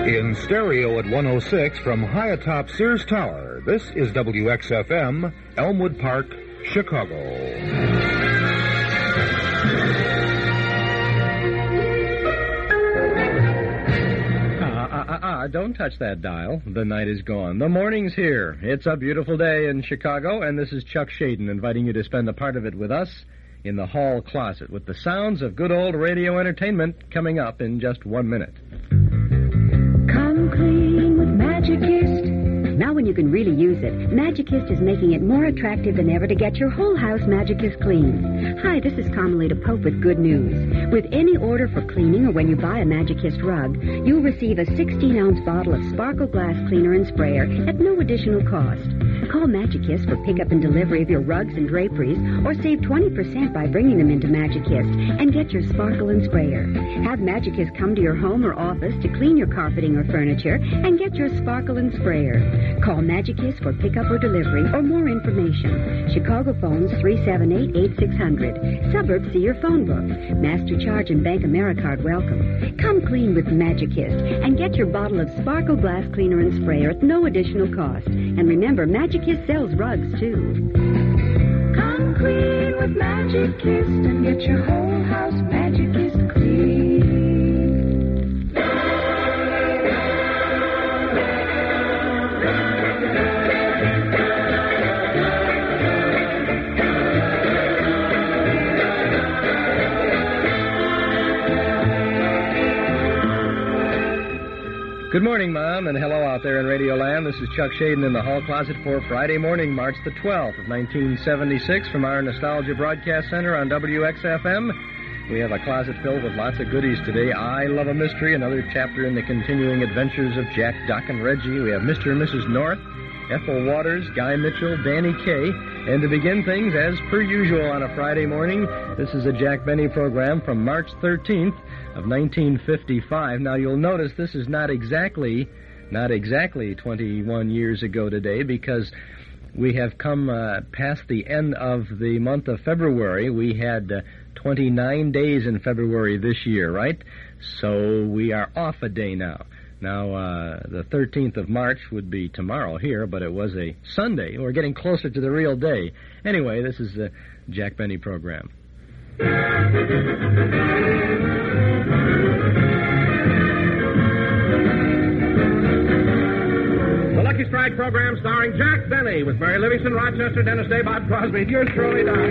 In stereo at 106 from high atop Sears Tower, this is WXFM, Elmwood Park, Chicago. Don't touch that dial. The night is gone. The morning's here. It's a beautiful day in Chicago, and this is Chuck Shaden inviting you to spend a part of it with us in the hall closet with the sounds of good old radio entertainment coming up in just 1 minute. Come clean with Magicist. Now when you can really use it, Magicist is making it more attractive than ever to get your whole house Magicist clean. Hi, this is Carmelita Pope with good news. With any order for cleaning or when you buy a Magicist rug, you'll receive a 16-ounce bottle of Sparkle Glass Cleaner and Sprayer at no additional cost. Call Magicist for pickup and delivery of your rugs and draperies, or save 20% by bringing them into Magicist and get your Sparkle and Sprayer. Have Magicist come to your home or office to clean your carpeting or furniture and get your Sparkle and Sprayer. Call Magicist for pickup or delivery or more information. Chicago phones 378-8600. Suburbs see your phone book. Master Charge and Bank Americard welcome. Come clean with Magicist and get your bottle of Sparkle Glass Cleaner and Sprayer at no additional cost. And remember, Magicist sells rugs, too. Come clean with Magicist and get your whole house Magicist clean. Good morning, Mom, and hello out there in Radio Land. This is Chuck Shaden in the hall closet for Friday morning, March the 12th of 1976 from our Nostalgia Broadcast Center on WXFM. We have a closet filled with lots of goodies today. I Love a Mystery, another chapter in the continuing adventures of Jack, Doc, and Reggie. We have Mr. and Mrs. North, Ethel Waters, Guy Mitchell, Danny Kaye. And to begin things, as per usual on a Friday morning, this is a Jack Benny program from March 13th of 1955. Now, you'll notice this is not exactly 21 years ago today, because we have come past the end of the month of February. We had 29 days in February this year, right? So we are off a day now. Now, the 13th of March would be tomorrow here, but it was a Sunday. We're getting closer to the real day. Anyway, this is the Jack Benny program. The Lucky Strike program starring Jack Benny with Mary Livingston, Rochester, Dennis Day, Bob Crosby, and yours truly, Doc.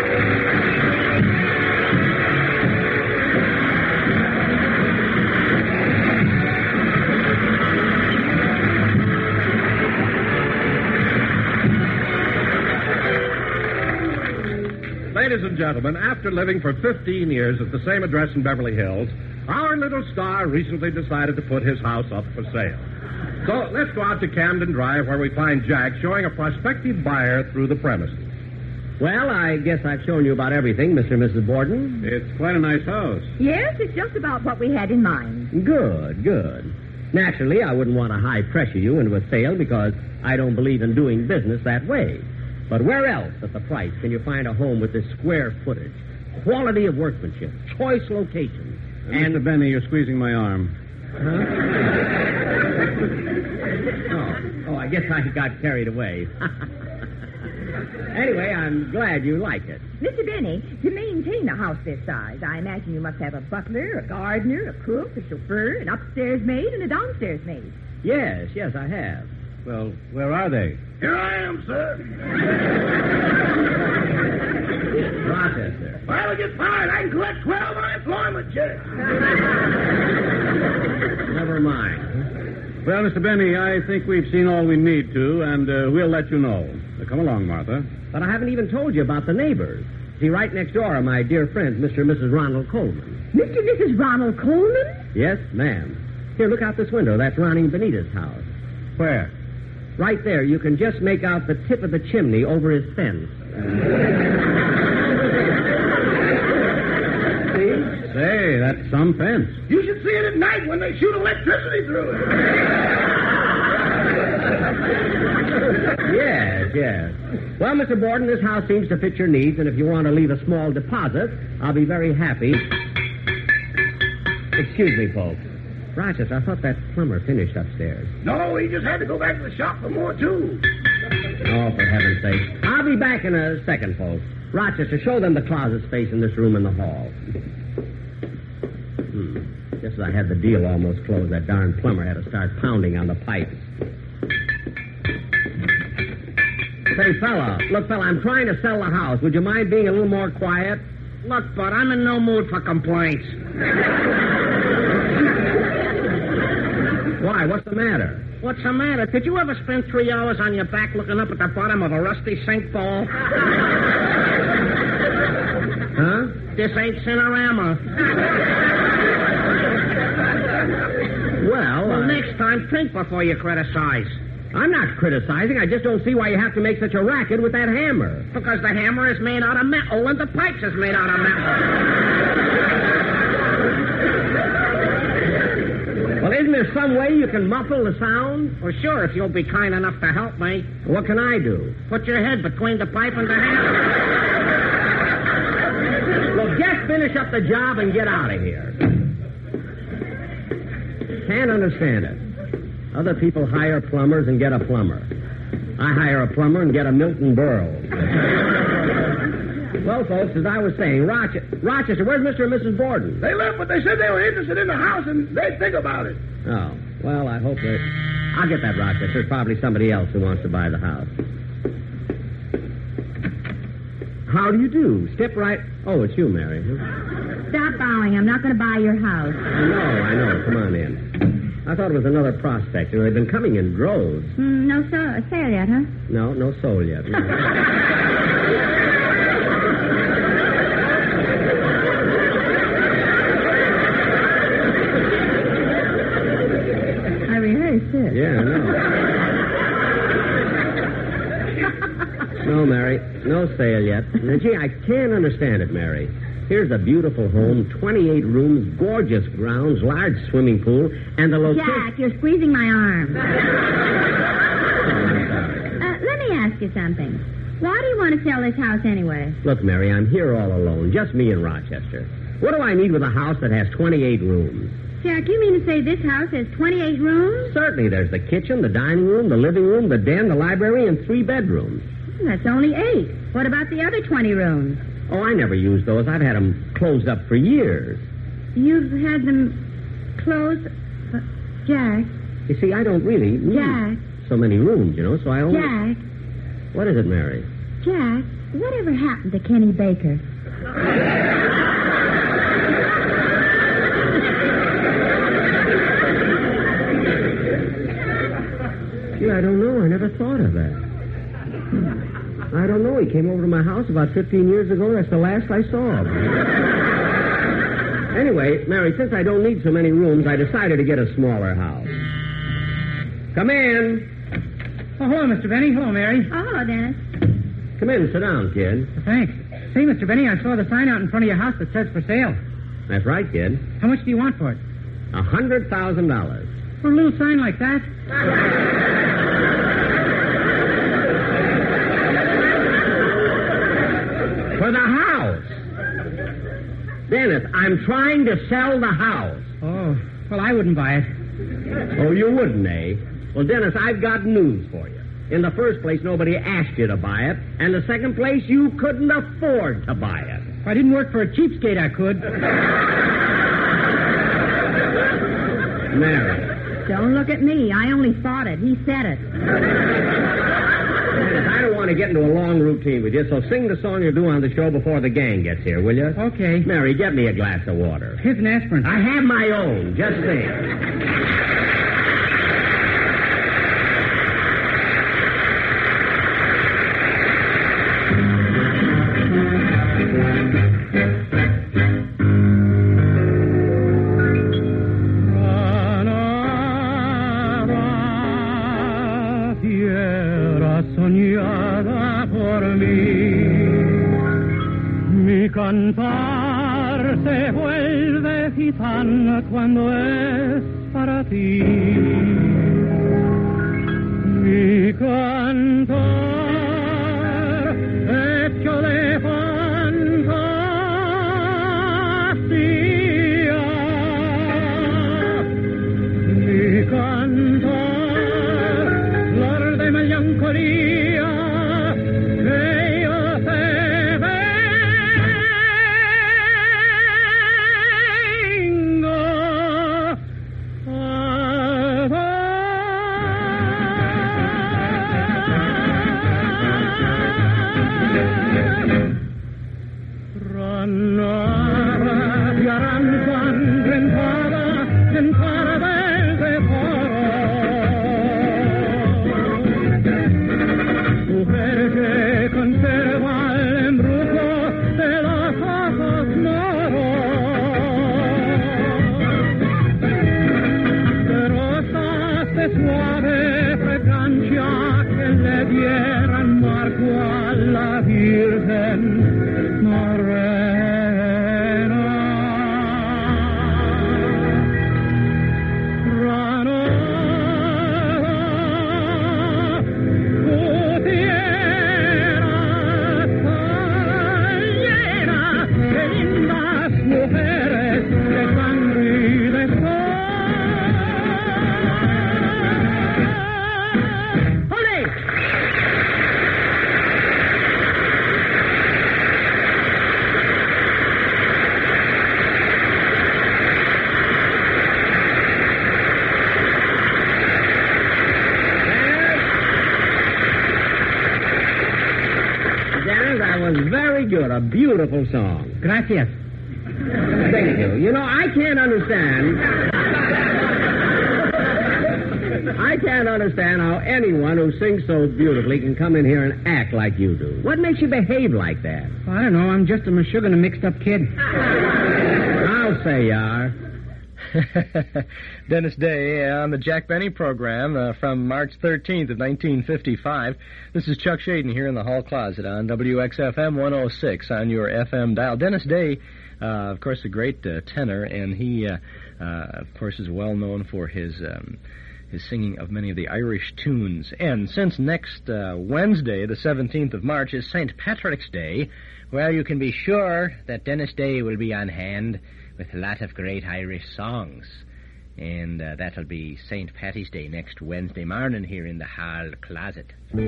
Ladies and gentlemen, after living for 15 years at the same address in Beverly Hills, our little star recently decided to put his house up for sale. So let's go out to Camden Drive, where we find Jack showing a prospective buyer through the premises. Well, I guess I've shown you about everything, Mr. and Mrs. Borden. It's quite a nice house. Yes, it's just about what we had in mind. Good. Naturally, I wouldn't want to high-pressure you into a sale because I don't believe in doing business that way. But where else at the price can you find a home with this square footage, quality of workmanship, choice location, and... Mr. Benny, you're squeezing my arm. Huh? I guess I got carried away. Anyway, I'm glad you like it. Mr. Benny, to maintain a house this size, I imagine you must have a butler, a gardener, a cook, a chauffeur, an upstairs maid, and a downstairs maid. Yes, I have. Well, where are they? Here I am, sir. Rochester. Well, it gets fine. I can collect 12 unemployment checks. Never mind. Well, Mr. Benny, I think we've seen all we need to, and we'll let you know. Come along, Martha. But I haven't even told you about the neighbors. See, right next door are my dear friends, Mr. and Mrs. Ronald Coleman. Mr. and Mrs. Ronald Coleman? Yes, ma'am. Here, look out this window. That's Ronnie Benita's house. Where? Right there. You can just make out the tip of the chimney over his fence. See? Say, that's some fence. You should see it at night when they shoot electricity through it. Yes. Well, Mr. Borden, this house seems to fit your needs, and if you want to leave a small deposit, I'll be very happy. Excuse me, folks. Rochester, I thought that plumber finished upstairs. No, he just had to go back to the shop for more tools. Oh, for heaven's sake. I'll be back in a second, folks. Rochester, show them the closet space in this room in the hall. Just as I had the deal almost closed, that darn plumber had to start pounding on the pipes. Say, fella, I'm trying to sell the house. Would you mind being a little more quiet? Look, Bud, I'm in no mood for complaints. Why? What's the matter? What's the matter? Could you ever spend 3 hours on your back looking up at the bottom of a rusty sink bowl? Huh? This ain't Cinerama. Well, next time, think before you criticize. I'm not criticizing. I just don't see why you have to make such a racket with that hammer. Because the hammer is made out of metal and the pipes is made out of metal. Well, isn't there some way you can muffle the sound? Well, sure, if you'll be kind enough to help me. What can I do? Put your head between the pipe and the hammer. Well, just finish up the job and get out of here. Can't understand it. Other people hire plumbers and get a plumber. I hire a plumber and get a Milton Berle. Well, folks, as I was saying, Rochester, where's Mr. and Mrs. Borden? They left, but they said they were interested in the house and they'd think about it. Oh, well, I hope that... I'll get that, Rochester. There's probably somebody else who wants to buy the house. How do you do? Step right... Oh, it's you, Mary. Stop bowing. I'm not going to buy your house. I know. Come on in. I thought it was another prospect. You know, they've been coming in droves. No sale yet, huh? No soul yet. No. I rehearsed it. Yeah, I know. No, Mary, no sale yet. Now, gee, I can't understand it, Mary. Here's a beautiful home, 28 rooms, gorgeous grounds, large swimming pool, and the location... Jack, you're squeezing my arm. Let me ask you something. Why do you want to sell this house anyway? Look, Mary, I'm here all alone, just me and Rochester. What do I need with a house that has 28 rooms? Jack, you mean to say this house has 28 rooms? Certainly. There's the kitchen, the dining room, the living room, the den, the library, and 3 bedrooms. That's only 8. What about the other 20 rooms? Oh, I never used those. I've had them closed up for years. You've had them closed? Jack. You see, I don't really need Jack. so many rooms, you know, so I only... Jack. What is it, Mary? Jack, whatever happened to Kenny Baker? Gee, I don't know. I never thought of that. I don't know. He came over to my house about 15 years ago. That's the last I saw of him. Anyway, Mary, since I don't need so many rooms, I decided to get a smaller house. Come in. Oh, hello, Mr. Benny. Hello, Mary. Oh, hello, Dennis. Come in. Sit down, kid. Thanks. Say, Mr. Benny, I saw the sign out in front of your house that says for sale. That's right, kid. How much do you want for it? $100,000. For a little sign like that? For the house. Dennis, I'm trying to sell the house. Oh, well, I wouldn't buy it. Oh, you wouldn't, eh? Well, Dennis, I've got news for you. In the first place, nobody asked you to buy it. And the second place, you couldn't afford to buy it. If I didn't work for a cheapskate, I could. Mary. Don't look at me. I only thought it. He said it. Dennis, I don't want to get into a long routine with you, so sing the song you'll do on the show before the gang gets here, will you? Okay. Mary, get me a glass of water. Here's an aspirin. I have my own. Just sing. Soñada por mí, mi cantar se vuelve gitana cuando es para ti. Mi cantar hecho de fantasía a beautiful song. Gracias. Thank you. You know, I can't understand how anyone who sings so beautifully can come in here and act like you do. What makes you behave like that? I don't know. I'm just a Meshuggah, a mixed-up kid. I'll say you are. Dennis Day on the Jack Benny program from March 13th of 1955. This is Chuck Shaden here in the hall closet on WXFM 106 on your FM dial. Dennis Day, of course, a great tenor, and he, of course, is well known for his singing of many of the Irish tunes. And since next Wednesday, the 17th of March, is St. Patrick's Day, well, you can be sure that Dennis Day will be on hand with a lot of great Irish songs. And that'll be St. Patty's Day next Wednesday morning here in the hall closet.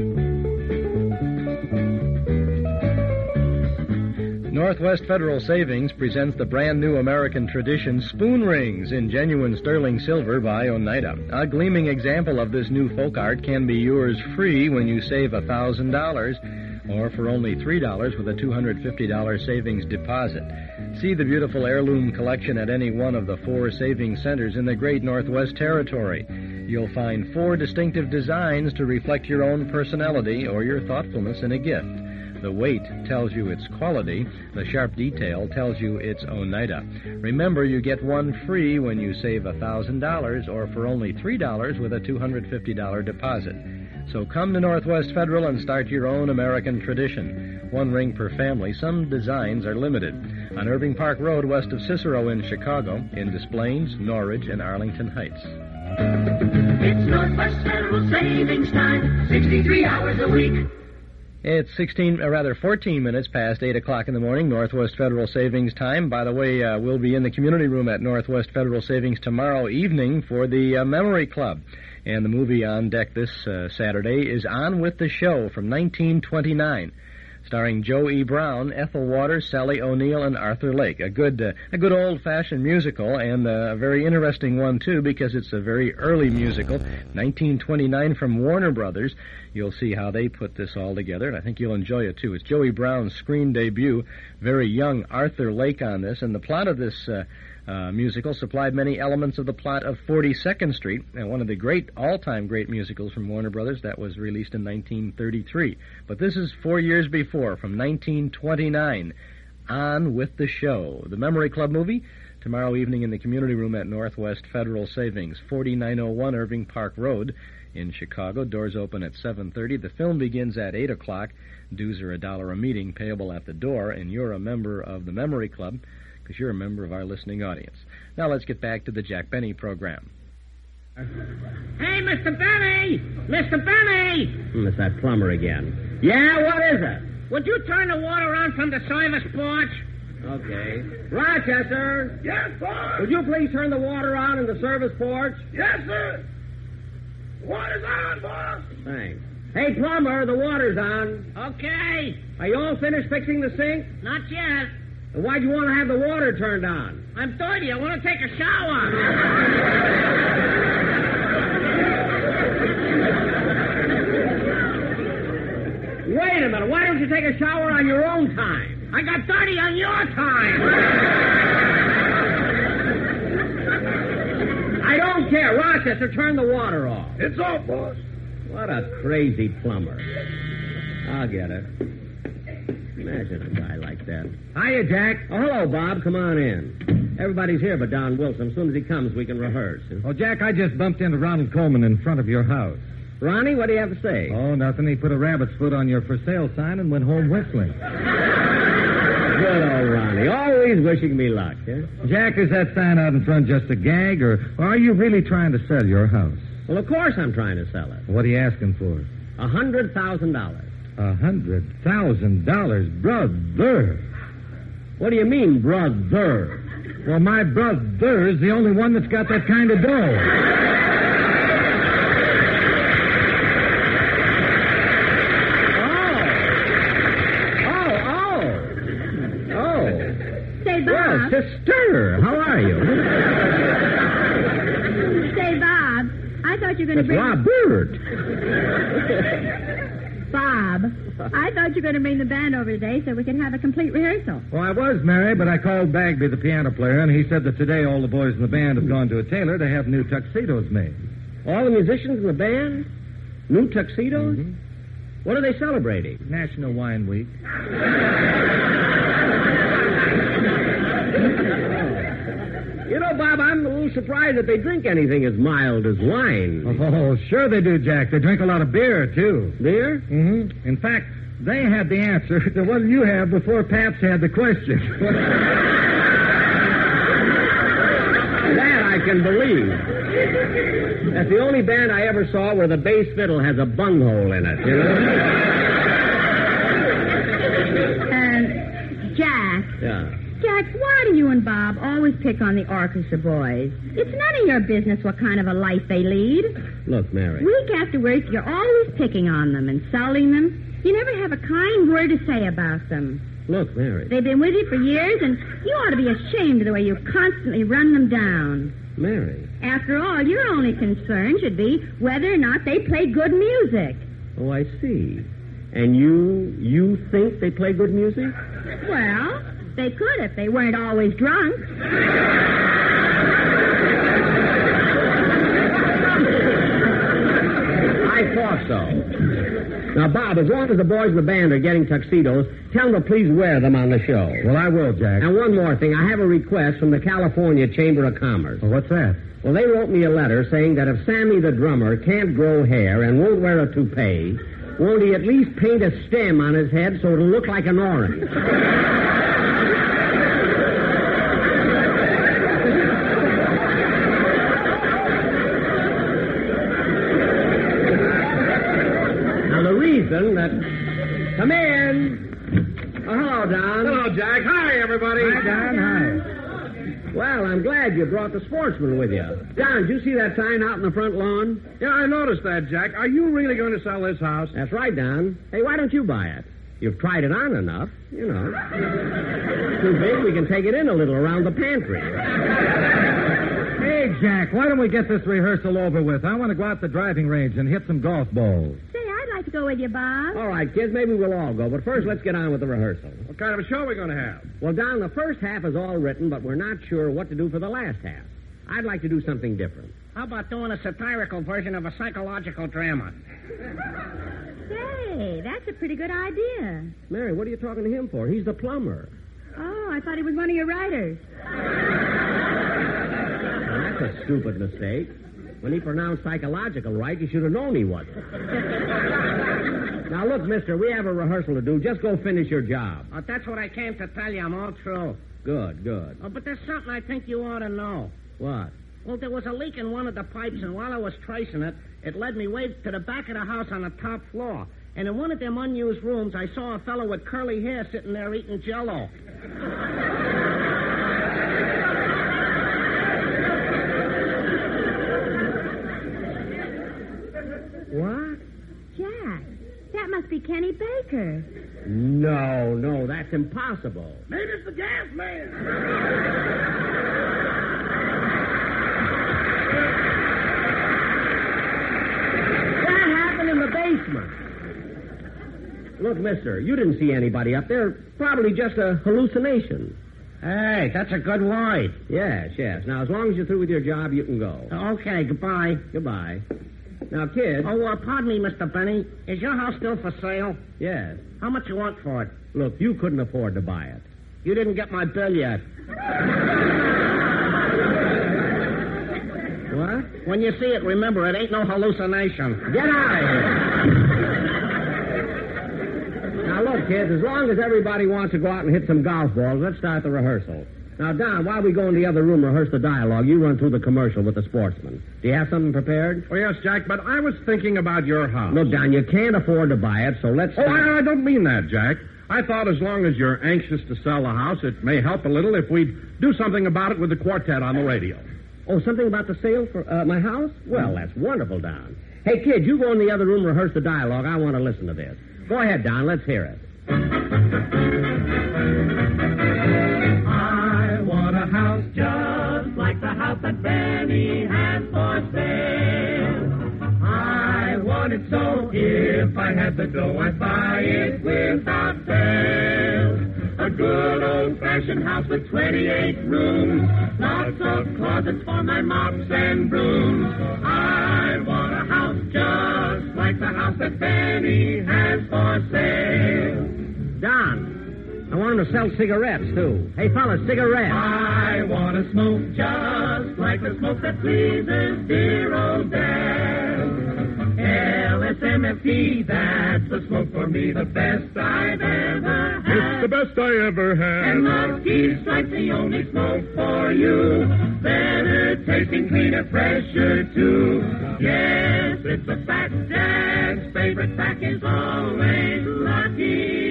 Northwest Federal Savings presents the brand new American tradition, spoon rings in genuine sterling silver by Oneida. A gleaming example of this new folk art can be yours free when you save $1,000 or for only $3 with a $250 savings deposit. See the beautiful heirloom collection at any one of the 4 savings centers in the Great Northwest Territory. You'll find 4 distinctive designs to reflect your own personality or your thoughtfulness in a gift. The weight tells you its quality. The sharp detail tells you it's Oneida. Remember, you get one free when you save $1,000 or for only $3 with a $250 deposit. So come to Northwest Federal and start your own American tradition. 1 ring per family. Some designs are limited. On Irving Park Road, west of Cicero in Chicago, in Des Plaines, Norridge, and Arlington Heights. It's Northwest Federal Savings Time, 63 hours a week. It's 14 minutes past 8 o'clock in the morning, Northwest Federal Savings Time. By the way, we'll be in the community room at Northwest Federal Savings tomorrow evening for the Memory Club. And the movie on deck this Saturday is On with the Show from 1929, starring Joe E. Brown, Ethel Waters, Sally O'Neill, and Arthur Lake. A good old-fashioned musical, and a very interesting one, too, because it's a very early musical, 1929 from Warner Brothers. You'll see how they put this all together, and I think you'll enjoy it, too. It's Joey Brown's screen debut, very young Arthur Lake on this, and the plot of this musical supplied many elements of the plot of 42nd Street, and one of the all-time great musicals from Warner Brothers that was released in 1933. But this is 4 years before, from 1929, On with the Show. The Memory Club movie, tomorrow evening in the community room at Northwest Federal Savings, 4901 Irving Park Road in Chicago. Doors open at 7:30. The film begins at 8 o'clock. Dues are $1 a meeting, payable at the door, and you're a member of the Memory Club, because you're a member of our listening audience. Now let's get back to the Jack Benny program. Hey, Mr. Benny! Mr. Benny! It's that plumber again. Yeah, what is it? Would you turn the water on from the service porch? Okay. Rochester! Yes, boss. Would you please turn the water on in the service porch? Yes, sir. Water's on, boss. Thanks. Hey, plumber, the water's on. Okay. Are you all finished fixing the sink? Not yet. Then why'd you want to have the water turned on? I'm dirty. I want to take a shower. Wait a minute. Why don't you take a shower on your own time? I got dirty on your time. I don't care. Rochester, turn the water off. It's off, boss. What a crazy plumber. I'll get it. Imagine a guy like that. Hiya, Jack. Oh, hello, Bob. Come on in. Everybody's here but Don Wilson. As soon as he comes, we can rehearse. Oh, Jack, I just bumped into Ronald Coleman in front of your house. Ronnie, what do you have to say? Oh, nothing. He put a rabbit's foot on your for sale sign and went home whistling. Good old Ronnie. Always wishing me luck, huh? Jack, is that sign out in front just a gag, or are you really trying to sell your house? Well, of course I'm trying to sell it. What are you asking for? $100,000. $100,000, brother. What do you mean, brother? Well, my brother's the only one that's got that kind of dough. Oh. Say, Bob. Well, sister, how are you? Say, Bob, I thought you were going to It's bring... Robert. Bob, Bob. I thought you were going to bring the band over today so we could have a complete rehearsal. Well, I was, Mary, but I called Bagby, the piano player, and he said that today all the boys in the band have gone to a tailor to have new tuxedos made. All the musicians in the band? New tuxedos? Mm-hmm. What are they celebrating? National Wine Week. You know, Bob, I'm a little surprised that they drink anything as mild as wine. Oh, sure they do, Jack. They drink a lot of beer, too. Beer? Mm-hmm. In fact, they had the answer to what you have before Paps had the question. That I can believe. That's the only band I ever saw where the bass fiddle has a bunghole in it, you know? Jack. Yeah. Jack, why do you and Bob always pick on the orchestra boys? It's none of your business what kind of a life they lead. Look, Mary. Week after week, you're always picking on them, insulting them. You never have a kind word to say about them. Look, Mary. They've been with you for years, and you ought to be ashamed of the way you constantly run them down. Mary. After all, your only concern should be whether or not they play good music. Oh, I see. And you think they play good music? Well, they could if they weren't always drunk. I thought so. Now, Bob, as long as the boys in the band are getting tuxedos, tell them to please wear them on the show. Well, I will, Jack. And one more thing. I have a request from the California Chamber of Commerce. Well, what's that? Well, they wrote me a letter saying that if Sammy the drummer can't grow hair and won't wear a toupee, won't he at least paint a stem on his head so it'll look like an orange? Now, the reason that... Come in. Oh, hello, Don. Hello, Jack. Hi, everybody. Hi, Don. Hi. Well, I'm glad you brought the sportsman with you. Don, did you see that sign out in the front lawn? Yeah, I noticed that, Jack. Are you really going to sell this house? That's right, Don. Hey, why don't you buy it? You've tried it on enough, you know. Too big, we can take it in a little around the pantry. Hey, Jack, why don't we get this rehearsal over with? I want to go out the driving range and hit some golf balls. Say, I'd like to go with you, Bob. All right, kids, maybe we'll all go. But first, let's get on with the rehearsal. What kind of a show are we going to have? Well, Don, the first half is all written, but we're not sure what to do for the last half. I'd like to do something different. How about doing a satirical version of a psychological drama? Say, that's a pretty good idea. Mary, what are you talking to him for? He's the plumber. Oh, I thought he was one of your writers. Well, that's a stupid mistake. When he pronounced psychological right, you should have known he wasn't. Now, look, mister, we have a rehearsal to do. Just go finish your job. Oh, that's what I came to tell you. I'm all through. Good, good. Oh, but there's something I think you ought to know. What? Well, there was a leak in one of the pipes, and while I was tracing it, it led me way to the back of the house on the top floor. And in one of them unused rooms, I saw a fellow with curly hair sitting there eating Jell-O. What? Jack, that must be Kenny Baker. No, that's impossible. Maybe it's the gas man. What happened in the basement? Look, mister, you didn't see anybody up there. Probably just a hallucination. Hey, that's a good word. Yes. Now, as long as you're through with your job, you can go. Okay, goodbye. Goodbye. Now, kid. Oh, pardon me, Mr. Benny. Is your house still for sale? Yes. How much you want for it? Look, you couldn't afford to buy it. You didn't get my bill yet. What? When you see it, remember, it ain't no hallucination. Get out of here. Now, look, kids, as long as everybody wants to go out and hit some golf balls, let's start the rehearsal. Now, Don, while we go in the other room and rehearse the dialogue, you run through the commercial with the sportsman. Do you have something prepared? Oh, yes, Jack, but I was thinking about your house. Look, Don, you can't afford to buy it, so let's... Oh, I don't mean that, Jack. I thought as long as you're anxious to sell the house, it may help a little if we do something about it with the quartet on the radio. Oh, something about the sale for my house? Well, that's wonderful, Don. Hey, kid, you go in the other room and rehearse the dialogue. I want to listen to this. Go ahead, Don. Let's hear it. I want a house just like the house that Benny has for sale. I want it so so. If I had the dough, I'd buy it without fail. A good old-fashioned house with 28 rooms. Lots of closets for my mops and brooms. I want a house just like the house that Benny has for sale. Don, I want him to sell cigarettes, too. Hey, fellas, cigarettes. I want to smoke just like the smoke that pleases dear old Dad. LSMFT, that's the smoke for me, the best I've ever had. It's the best I ever had. And Lucky Strike's the only smoke for you. Better tasting, cleaner, fresher, too. Yes, it's a fact. Dad's favorite pack is always Lucky.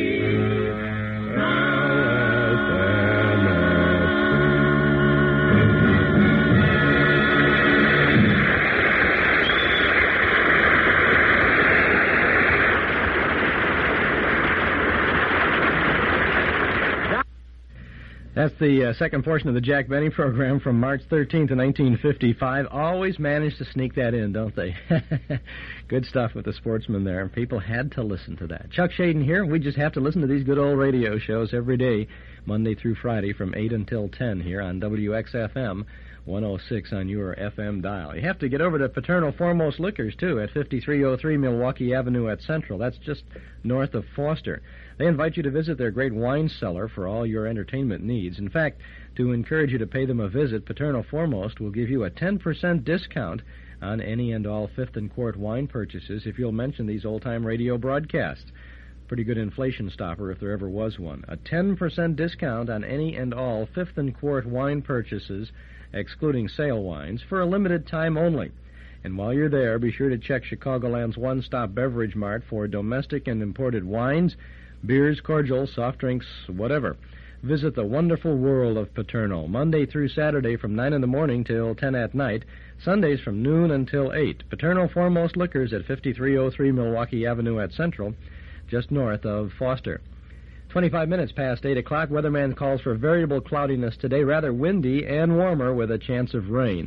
That's the second portion of the Jack Benny program from March 13th of 1955. Always manage to sneak that in, don't they? Good stuff with the sportsman there. People had to listen to that. Chuck Shaden here. We just have to listen to these good old radio shows every day, Monday through Friday from 8 until 10 here on WXFM 106 on your FM dial. You have to get over to Paternal Foremost Liquors, too, at 5303 Milwaukee Avenue at Central. That's just north of Foster. They invite you to visit their great wine cellar for all your entertainment needs. In fact, to encourage you to pay them a visit, Paternal Foremost will give you a 10% discount on any and all Fifth and Quart wine purchases if you'll mention these old-time radio broadcasts. Pretty good inflation stopper if there ever was one. A 10% discount on any and all Fifth and Quart wine purchases, excluding sale wines, for a limited time only. And while you're there, be sure to check Chicagoland's one-stop beverage mart for domestic and imported wines, beers, cordials, soft drinks, whatever. Visit the wonderful world of Paternal, Monday through Saturday from 9 in the morning till 10 at night, Sundays from noon until 8. Paternal Foremost Liquors at 5303 Milwaukee Avenue at Central, just north of Foster. 25 minutes past 8 o'clock, weatherman calls for variable cloudiness today, rather windy and warmer with a chance of rain.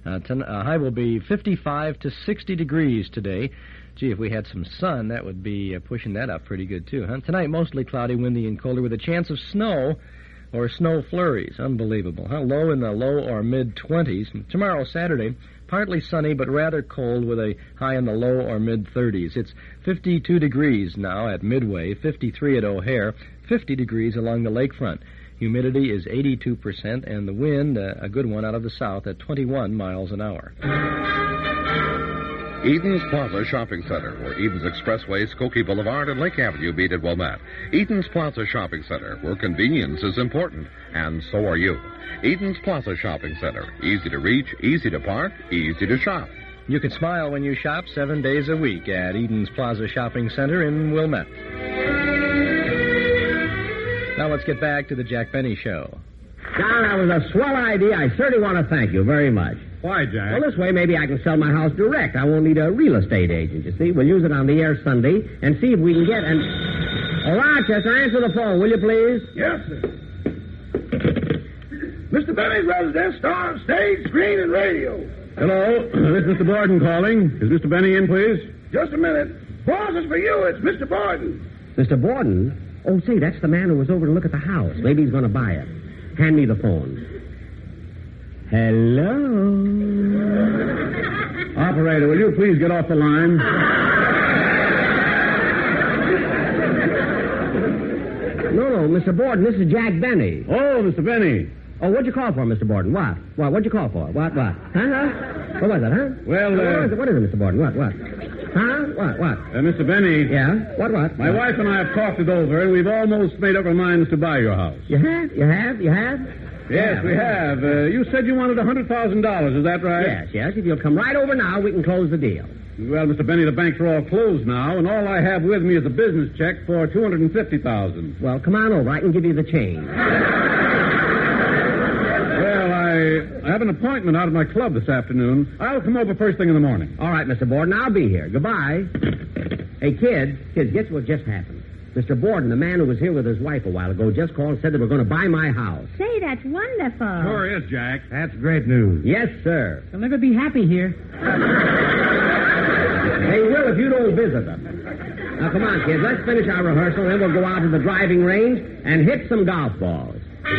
High will be 55 to 60 degrees today. Gee, if we had some sun, that would be pushing that up pretty good, too, huh? Tonight, mostly cloudy, windy, and colder with a chance of snow or snow flurries. Unbelievable, huh? Low in the low or mid-20s. Tomorrow, Saturday, partly sunny but rather cold with a high in the low or mid-30s. It's 52 degrees now at Midway, 53 at O'Hare, 50 degrees along the lakefront. Humidity is 82%, and the wind, a good one, out of the south at 21 miles an hour. Eden's Plaza Shopping Center, where Eden's Expressway, Skokie Boulevard, and Lake Avenue meet at Wilmette. Eden's Plaza Shopping Center, where convenience is important, and so are you. Eden's Plaza Shopping Center. Easy to reach, easy to park, easy to shop. You can smile when you shop 7 days a week at Eden's Plaza Shopping Center in Wilmette. Now let's get back to the Jack Benny Show. John, that was a swell idea. I certainly want to thank you very much. Why, Jack? Well, this way maybe I can sell my house direct. I won't need a real estate agent, you see. We'll use it on the air Sunday and see if we can get an... Oh, Rochester, answer the phone, will you, please? Yes, sir. Mr. Benny's residence, star of stage, screen, and radio. Hello, this is Mr. Borden calling. Is Mr. Benny in, please? Just a minute. Boss is for you. It's Mr. Borden. Mr. Borden? Oh, say, that's the man who was over to look at the house. Maybe he's going to buy it. Hand me the phone. Hello? Operator, will you please get off the line? No, Mr. Borden, this is Jack Benny. Oh, Mr. Benny. Oh, what'd you call for, Mr. Borden? What? What'd you call for? What? Huh? What was it, huh? Well, What is it, Mr. Borden? What? Huh? What? Mr. Benny. Yeah? What? My wife and I have talked it over, and we've almost made up our minds to buy your house. You have? Yes, we have. You said you wanted $100,000, is that right? Yes. If you'll come right over now, we can close the deal. Well, Mr. Benny, the banks are all closed now, and all I have with me is a business check for $250,000. Well, come on over. I can give you the change. Well, I have an appointment out at my club this afternoon. I'll come over first thing in the morning. All right, Mr. Borden, I'll be here. Goodbye. Hey, kids, guess what just happened? Mr. Borden, the man who was here with his wife a while ago, just called and said they were going to buy my house. Say, that's wonderful. Sure is, Jack. That's great news. Yes, sir. They'll never be happy here. They will if you don't visit them. Now, come on, kids. Let's finish our rehearsal, then we'll go out to the driving range and hit some golf balls.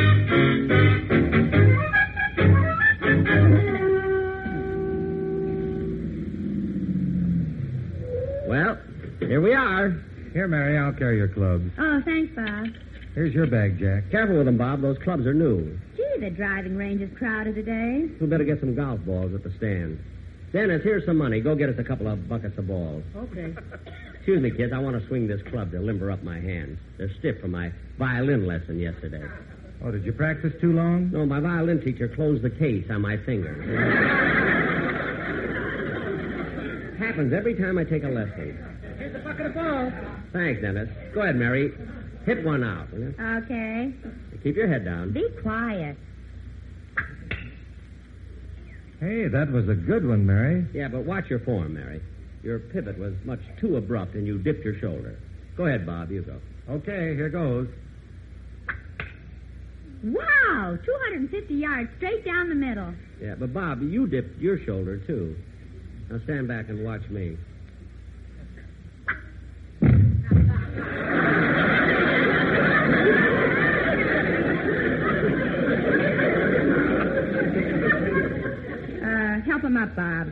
Well, here we are. Here, Mary, I'll carry your clubs. Oh, thanks, Bob. Here's your bag, Jack. Careful with them, Bob. Those clubs are new. Gee, the driving range is crowded today. We better get some golf balls at the stand. Dennis, here's some money. Go get us a couple of buckets of balls. Okay. Excuse me, kids. I want to swing this club to limber up my hands. They're stiff from my violin lesson yesterday. Oh, did you practice too long? No, my violin teacher closed the case on my fingers. Happens every time I take a lesson. Here's a bucket of balls. Thanks, Dennis. Go ahead, Mary. Hit one out, will you? Okay. Keep your head down. Be quiet. Hey, that was a good one, Mary. Yeah, but watch your form, Mary. Your pivot was much too abrupt, and you dipped your shoulder. Go ahead, Bob. You go. Okay, here goes. Wow, 250 yards straight down the middle. Yeah, but Bob, you dipped your shoulder, too. Now stand back and watch me. Help him up, Bob.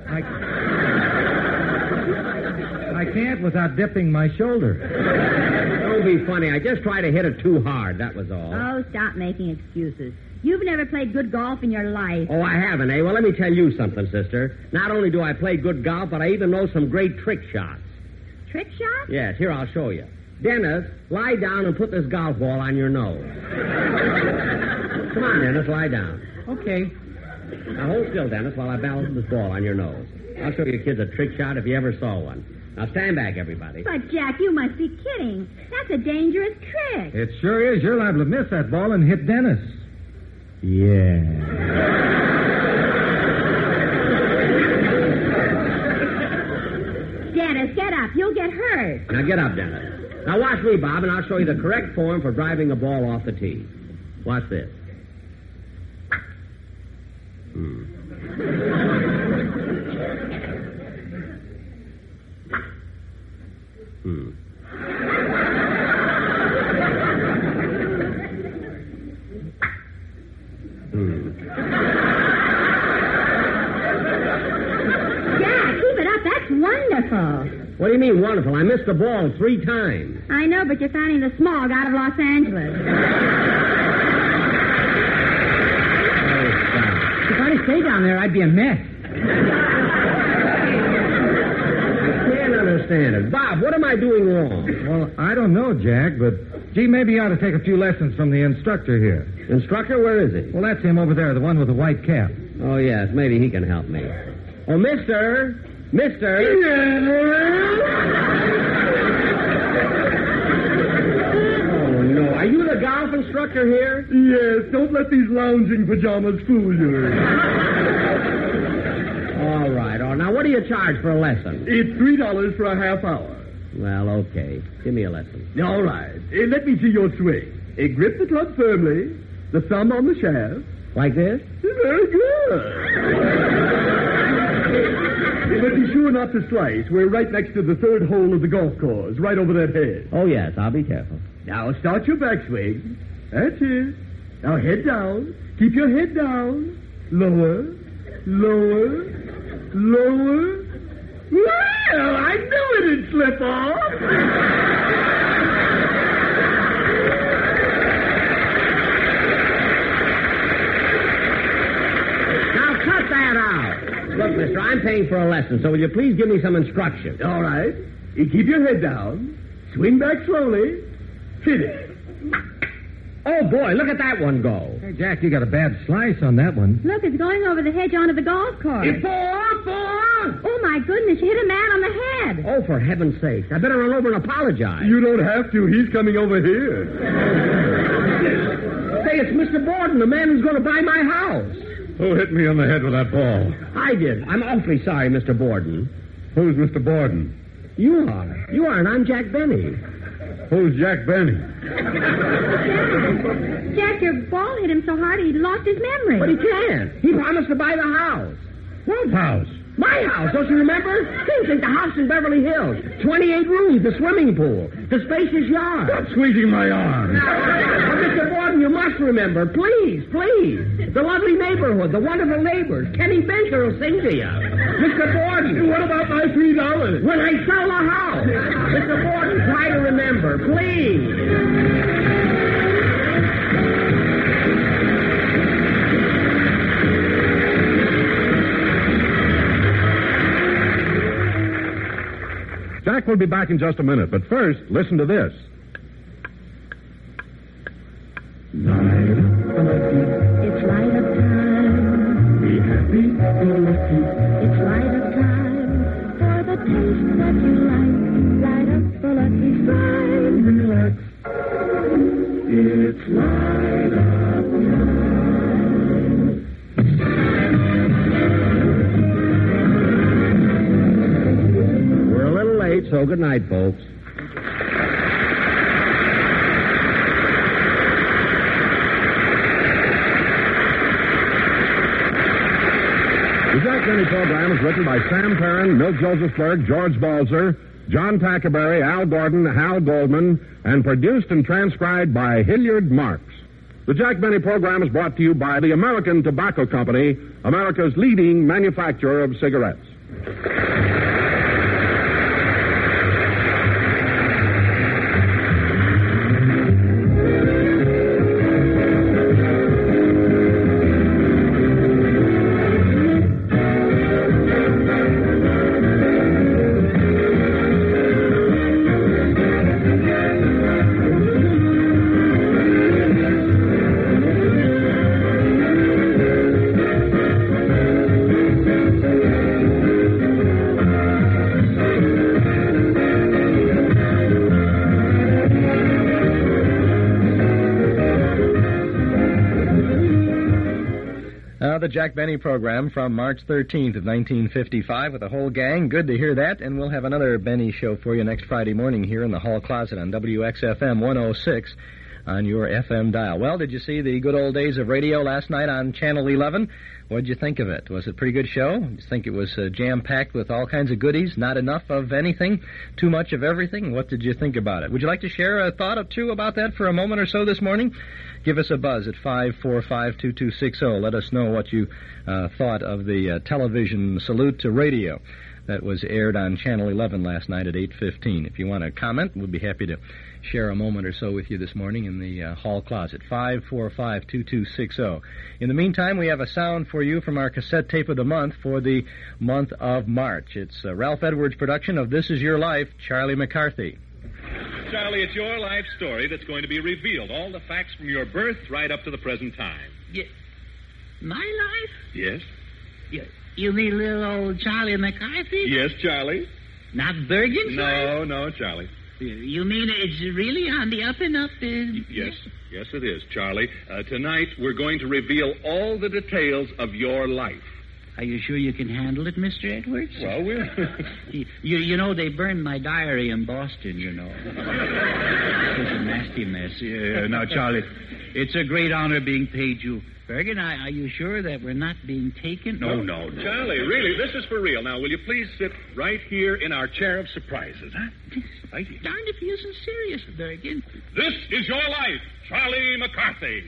I can't without dipping my shoulder. Don't be funny. I just tried to hit it too hard, that was all. Oh, stop making excuses. You've never played good golf in your life. Oh, I haven't, eh? Well, let me tell you something, sister. Not only do I play good golf, but I even know some great trick shots. Trick shots? Yes, here, I'll show you. Dennis, lie down and put this golf ball on your nose. Come on, Dennis, lie down. Okay. Now, hold still, Dennis, while I balance this ball on your nose. I'll show you kids a trick shot if you ever saw one. Now, stand back, everybody. But, Jack, you must be kidding. That's a dangerous trick. It sure is. You're liable to miss that ball and hit Dennis. Yeah. Dennis, get up. You'll get hurt. Now, get up, Dennis. Now, watch me, Bob, and I'll show you the correct form for driving a ball off the tee. Watch this. Jack, keep it up. That's wonderful. What do you mean, wonderful? I missed the ball 3 times. I know, but you're finding the smog out of Los Angeles. If I'd stay down there, I'd be a mess. I can't understand it. Bob, what am I doing wrong? Well, I don't know, Jack, but, gee, maybe you ought to take a few lessons from the instructor here. Instructor, where is he? Well, that's him over there, the one with the white cap. Oh, yes, maybe he can help me. Oh, mister! Mister! Oh, no. Are you the golf instructor here? Yes, don't let these lounging pajamas fool you. All right. Now, what do you charge for a lesson? It's $3 for a half hour. Well, okay. Give me a lesson. All right. Let me see your swing. Grip the club firmly, the thumb on the shaft. Like this? Very good. But be sure not to slice. We're right next to the 3rd hole of the golf course, right over that hedge. Oh, yes. I'll be careful. Now, start your backswing. That's it. Now, head down. Keep your head down. Lower, lower, lower. Well, I knew it'd slip off. Now, cut that out. Look, mister, I'm paying for a lesson, so will you please give me some instruction? All right. You keep your head down. Swing back slowly. Hit it. Oh, boy, look at that one go. Hey, Jack, you got a bad slice on that one. Look, it's going over the hedge onto the golf course. It's 4. Oh, my goodness, you hit a man on the head. Oh, for heaven's sake. I better run over and apologize. You don't have to. He's coming over here. Say, it's Mr. Borden, the man who's going to buy my house. Who hit me on the head with that ball? I did. I'm awfully sorry, Mr. Borden. Who's Mr. Borden? You are. You are, and I'm Jack Benny. Who's Jack Benny? Jack, your ball hit him so hard he lost his memory. But he can't. He promised to buy the house. What house? My house, don't you remember? Think the house in Beverly Hills. 28 rooms, the swimming pool, the spacious yard. Stop squeezing my arm. Mr. Borden, you must remember. Please. The lovely neighborhood, the wonderful neighbors. Kenny Baker will sing to you. Mr. Borden. What about my $3? When I sell the house. Mr. Borden, try to remember, please. Jack will be back in just a minute, but first, listen to this. It's light up time. Be happy, be lucky. It's light up time for the taste that you like. Light up the lucky strike. Relax. It's light up time. We're a little late, so good night, folks. The Jack Benny program is written by Sam Perrin, Milt Josephsberg, George Balzer, John Tackerberry, Al Gordon, Hal Goldman, and produced and transcribed by Hilliard Marks. The Jack Benny program is brought to you by the American Tobacco Company, America's leading manufacturer of cigarettes. The Jack Benny program from March 13th of 1955 with the whole gang. Good to hear that, and we'll have another Benny show for you next Friday morning here in the Hall Closet on WXFM 106 on your FM dial. Well, did you see the good old days of radio last night on Channel 11? What did you think of it? Was it a pretty good show? Did you think it was jam-packed with all kinds of goodies? Not enough of anything? Too much of everything? What did you think about it? Would you like to share a thought or two about that for a moment or so this morning? Give us a buzz at 545-2260. Let us know what you thought of the television salute to radio that was aired on Channel 11 last night at 8:15. If you want to comment, we'd be happy to share a moment or so with you this morning in the Hall Closet, 545-2260. In the meantime, we have a sound for you from our cassette tape of the month for the month of March. It's Ralph Edwards' production of This Is Your Life, Charlie McCarthy. Charlie, it's your life story that's going to be revealed. All the facts from your birth right up to the present time. My life? Yes? You mean little old Charlie McCarthy? Yes, Charlie. Not Bergen's life? No, Charlie. You mean it's really on the up and up? Yes, it is, Charlie. Tonight, we're going to reveal all the details of your life. Are you sure you can handle it, Mr. Edwards? Well, we'll... you know, they burned my diary in Boston, you know. It was a nasty mess. Now, Charlie, it's a great honor being paid you. Bergen, are you sure that we're not being taken? No. Charlie, really, this is for real. Now, will you please sit right here in our chair of surprises, huh? Right here. Darned if you isn't serious, Bergen. This is your life, Charlie McCarthy.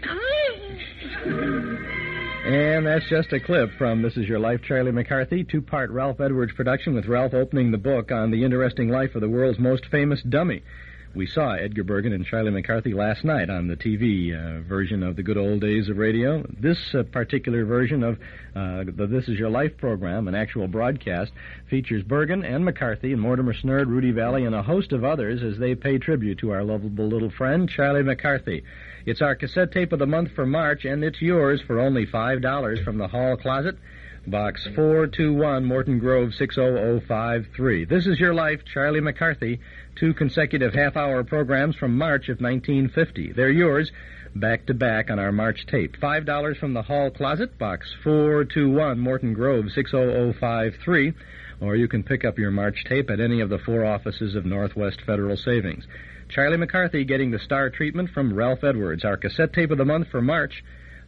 And that's just a clip from This Is Your Life, Charlie McCarthy, two-part Ralph Edwards production with Ralph opening the book on the interesting life of the world's most famous dummy. We saw Edgar Bergen and Charlie McCarthy last night on the TV version of the good old days of radio. This particular version of the This Is Your Life program, an actual broadcast, features Bergen and McCarthy and Mortimer Snerd, Rudy Valley, and a host of others as they pay tribute to our lovable little friend, Charlie McCarthy. It's our cassette tape of the month for March, and it's yours for only $5 from the Hall Closet, Box 421, Morton Grove, 60053. This Is Your Life, Charlie McCarthy, 2 consecutive half-hour programs from March of 1950. They're yours, back-to-back on our March tape. $5 from the Hall Closet, Box 421, Morton Grove, 60053. Or you can pick up your March tape at any of the 4 offices of Northwest Federal Savings. Charlie McCarthy getting the star treatment from Ralph Edwards. Our cassette tape of the month for March,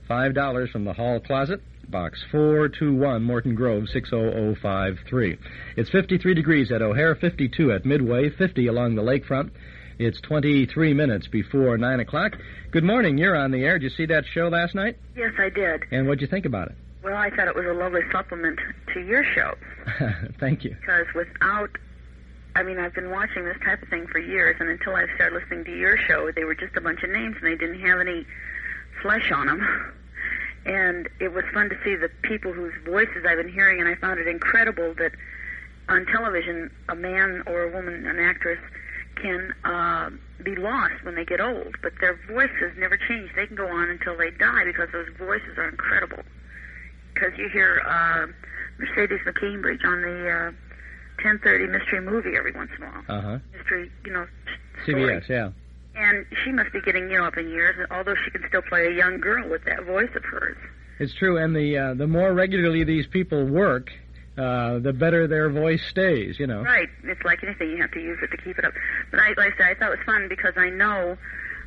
$5 from the Hall Closet, Box 421, Morton Grove, 60053. It's 53 degrees at O'Hare, 52 at Midway, 50 along the lakefront. It's 23 minutes before 9 o'clock. Good morning. You're on the air. Did you see that show last night? Yes, I did. And what'd you think about it? Well, I thought it was a lovely supplement to your show. Thank you. Because I've been watching this type of thing for years, and until I started listening to your show, they were just a bunch of names, and they didn't have any flesh on them. And it was fun to see the people whose voices I've been hearing, and I found it incredible that on television, a man or a woman, an actress, can be lost when they get old, but their voices never change. They can go on until they die because those voices are incredible. Because you hear Mercedes McCambridge on the 10:30 mystery movie every once in a while. Uh-huh. Mystery, CBS, story. yeah. And she must be getting, up in years, although she can still play a young girl with that voice of hers. It's true, and the more regularly these people work, the better their voice stays, Right. It's like anything. You have to use it to keep it up. But like I said, I thought it was fun because I know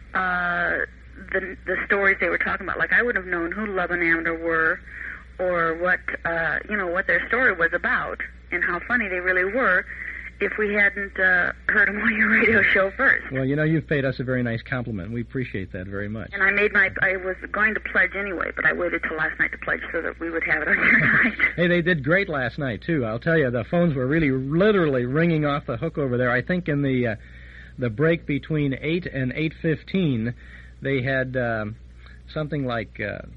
the stories they were talking about. Like, I wouldn't have known who Love and Amber were or what their story was about and how funny they really were if we hadn't heard them on your radio show first. Well, you've paid us a very nice compliment. We appreciate that very much. And I was going to pledge anyway, but I waited till last night to pledge so that we would have it on your night. Hey, they did great last night, too. I'll tell you, the phones were really literally ringing off the hook over there. I think in the break between 8 and 8:15, they had something like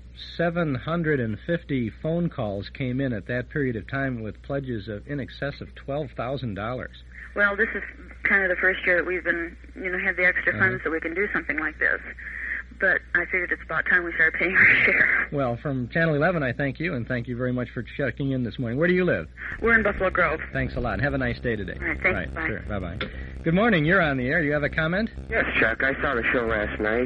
750 phone calls came in at that period of time with pledges of in excess of $12,000. Well, this is kind of the first year that we've been, had the extra funds so we can do something like this. But I figured it's about time we started paying our share. Well, from Channel 11, I thank you, and thank you very much for checking in this morning. Where do you live? We're in Buffalo Grove. Thanks a lot. Have a nice day today. All right, thanks. Bye. Sure. Bye-bye. Good morning. You're on the air. You have a comment? Yes, Chuck. I saw the show last night.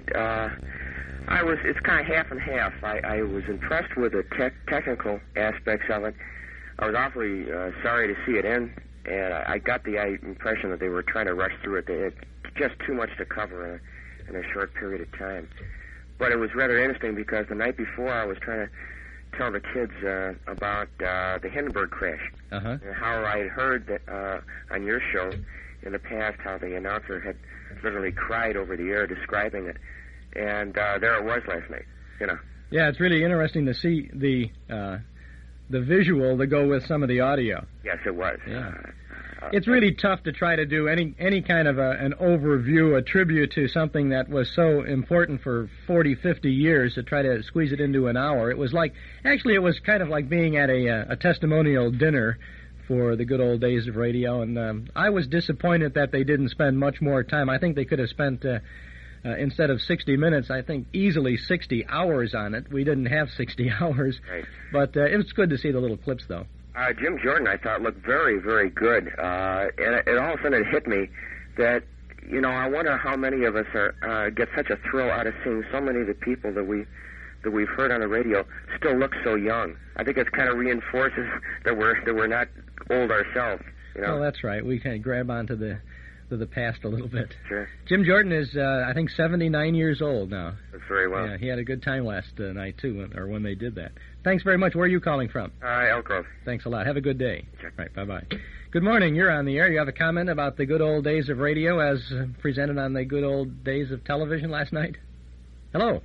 It's kind of half and half. I was impressed with the technical aspects of it. I was awfully sorry to see it end, and I got the impression that they were trying to rush through it. They had just too much to cover in a short period of time. But it was rather interesting because the night before I was trying to tell the kids about the Hindenburg crash and how I had heard that on your show in the past how the announcer had literally cried over the air describing it. And there it was last night, Yeah, it's really interesting to see the visual to go with some of the audio. Yes, it was. Yeah. It's really tough to try to do any kind of an overview, a tribute to something that was so important for 40, 50 years to try to squeeze it into an hour. It was kind of like being at a testimonial dinner for the good old days of radio, and I was disappointed that they didn't spend much more time. I think they could have spent... instead of 60 minutes, I think easily 60 hours on it. We didn't have 60 hours. Right. But it was good to see the little clips, though. Jim Jordan, I thought, looked very, very good. And it all of a sudden hit me that, I wonder how many of us get such a thrill out of seeing so many of the people that we've heard on the radio still look so young. I think it kind of reinforces that we're not old ourselves. Well, that's right. We kind of grab onto the past a little bit. Sure. Jim Jordan is, I think, 79 years old now. That's very well. Yeah, he had a good time last night, too, when they did that. Thanks very much. Where are you calling from? Elk Grove. Thanks a lot. Have a good day. Sure. Right, bye-bye. Good morning. You're on the air. You have a comment about the good old days of radio as presented on the good old days of television last night? Hello.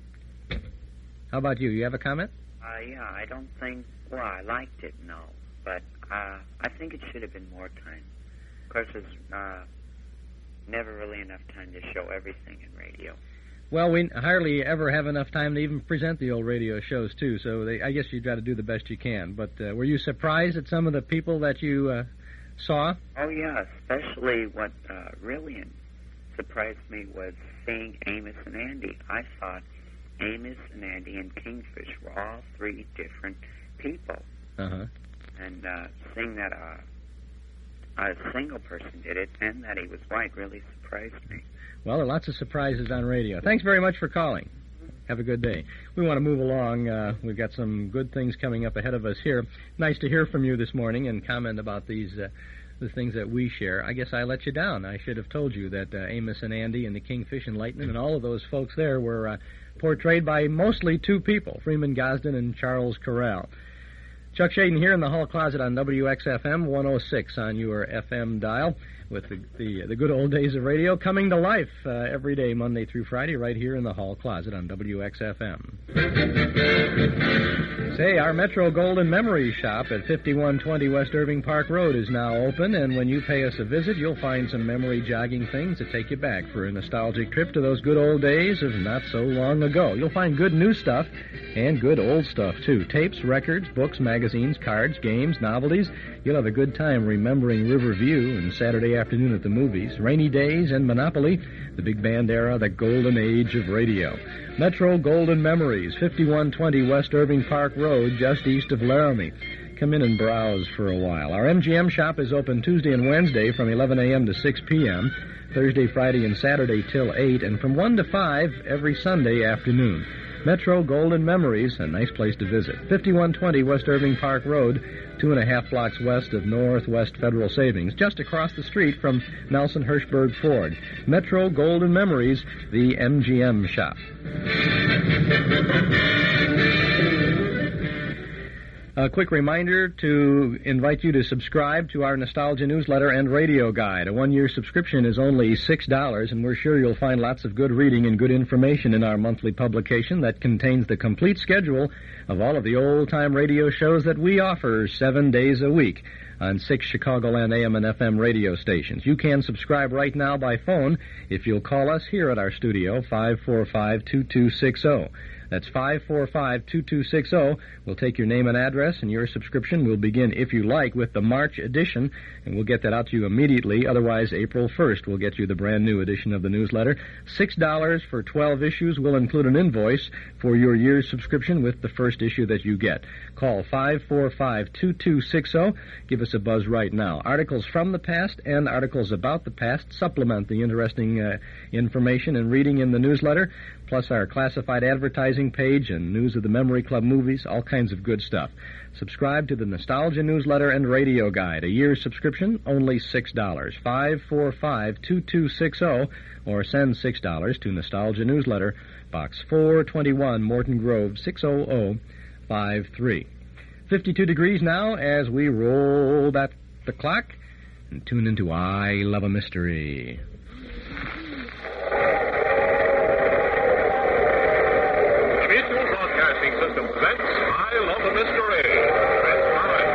How about you? You have a comment? Yeah, I don't think... Well, I liked it, no. But I think it should have been more time. Of course, there's never really enough time to show everything in radio. Well, we hardly ever have enough time to even present the old radio shows, too, so I guess you've got to do the best you can. But were you surprised at some of the people that you saw? Oh, yeah, especially what really surprised me was seeing Amos and Andy. I thought Amos and Andy and Kingfish were all three different people. Uh-huh. And seeing that a single person did it and that he was white really surprised me. Well, there are lots of surprises on radio. Thanks very much for calling. Have a good day. We want to move along. We've got some good things coming up ahead of us here. Nice to hear from you this morning and comment about the things that we share. I guess I let you down. I should have told you that Amos and Andy and the Kingfish and Lightning and all of those folks there were portrayed by mostly two people, Freeman Gosden and Charles Corral. Chuck Shaden here in the Hall Closet on WXFM 106 on your FM dial with the good old days of radio coming to life every day, Monday through Friday, right here in the Hall Closet on WXFM. Say, our Metro Golden Memories shop at 5120 West Irving Park Road is now open, and when you pay us a visit, you'll find some memory-jogging things that take you back for a nostalgic trip to those good old days of not so long ago. You'll find good new stuff and good old stuff, too. Tapes, records, books, magazines, cards, games, novelties. You'll have a good time remembering Riverview and Saturday afternoon at the movies, rainy days, and Monopoly, the big band era, the golden age of radio. Metro Golden Memories, 5120 West Irving Park Road, just east of Laramie. Come in and browse for a while. Our MGM shop is open Tuesday and Wednesday from 11 a.m. to 6 p.m., Thursday, Friday, and Saturday till 8, and from 1 to 5 every Sunday afternoon. Metro Golden Memories, a nice place to visit. 5120 West Irving Park Road, 2.5 blocks west of Northwest Federal Savings, just across the street from Nelson Hirschberg Ford. Metro Golden Memories, the MGM shop. A quick reminder to invite you to subscribe to our Nostalgia newsletter and radio guide. A one-year subscription is only $6, and we're sure you'll find lots of good reading and good information in our monthly publication that contains the complete schedule of all of the old-time radio shows that we offer 7 days a week on 6 Chicagoland AM and FM radio stations. You can subscribe right now by phone if you'll call us here at our studio, 545-2260. That's 545-2260. We'll take your name and address, and your subscription will begin, if you like, with the March edition, and we'll get that out to you immediately. Otherwise, April 1st, we'll get you the brand-new edition of the newsletter. $6 for 12 issues will include an invoice for your year's subscription with the first issue that you get. Call 545-2260. Give us a buzz right now. Articles from the past and articles about the past supplement the interesting information and reading in the newsletter, plus our classified advertising page and news of the Memory Club movies, all kinds of good stuff. Subscribe to the Nostalgia newsletter and radio guide. A year's subscription, only $6. 545-2260, or send $6 to Nostalgia Newsletter, Box 421, Morton Grove, 60053. 52 degrees now as we roll back the clock and tune into I Love a Mystery. System presents I Love a Mystery. Transcribed.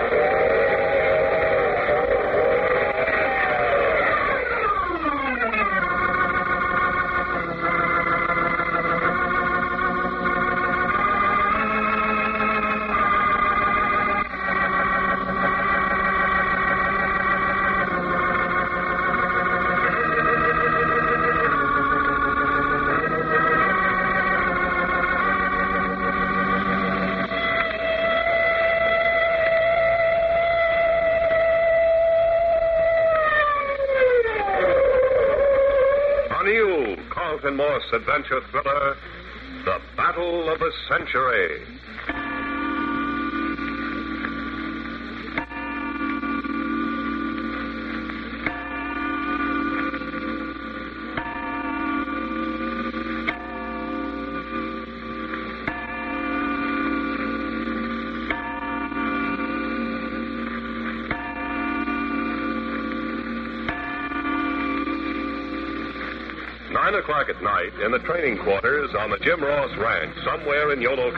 new Carlton Morse adventure thriller, The Battle of the Century. O'clock at night in the training quarters on the Jim Ross Ranch, somewhere in Yolo